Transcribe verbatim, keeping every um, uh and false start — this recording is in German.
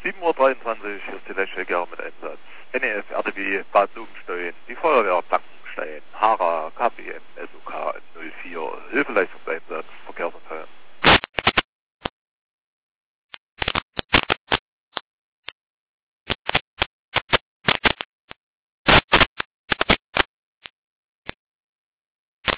sieben Uhr dreiundzwanzig, hier ist die Lechweger mit Einsatz. N E F, R D W, Bad Blumenstein, die Feuerwehr Blankenstein, Hara, K P M, S O K null vier, Hilfeleistungseinsatz.